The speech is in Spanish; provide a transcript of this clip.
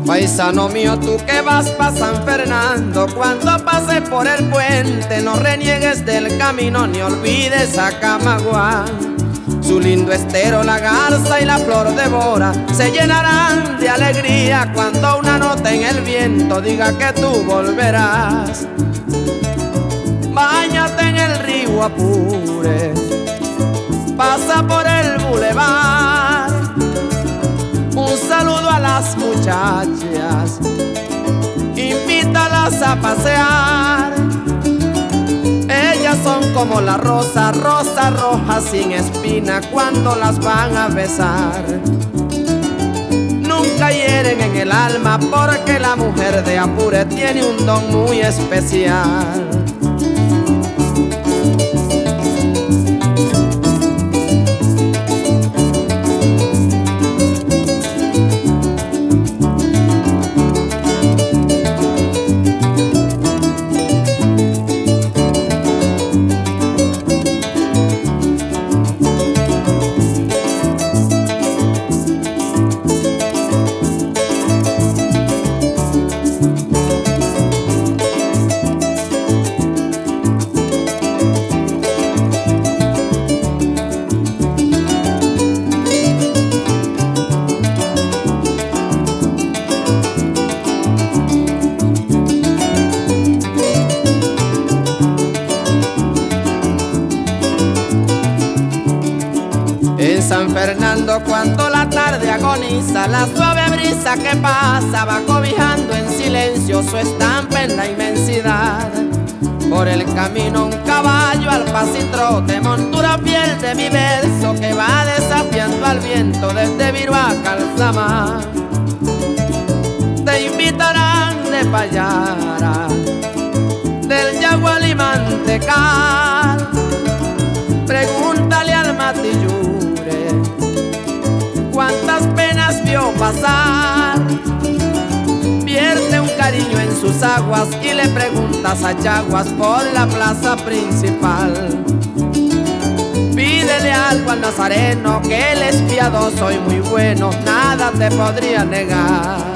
Paisano mío, tú que vas pa' San Fernando, cuando pases por el puente no reniegues del camino ni olvides a Camaguán. Su lindo estero, la garza y la flor de bora se llenarán de alegría cuando una nota en el viento diga que tú volverás. Báñate en el río Apure, pasa por el bulevar. Un saludo a las muchachas, invítalas a pasear. Ellas son como la rosa, rosa roja sin espina cuando las van a besar. Nunca hieren en el alma porque la mujer de Apure tiene un don muy especial. En San Fernando cuando la tarde agoniza, la suave brisa que pasa va cobijando en silencio su estampa en la inmensidad. Por el camino un caballo al paso y trote, montura fiel de mi verso que va desafiando al viento desde Viruá a Calzamá. Te invitarán de Payara, del Yagual y Mantecal. Pregúntale al Matillure cuántas penas vio pasar. Vierte un cariño en sus aguas y le preguntas a Chaguas por la plaza principal. Pídele algo al nazareno, que él es piadoso y muy bueno, nada te podría negar.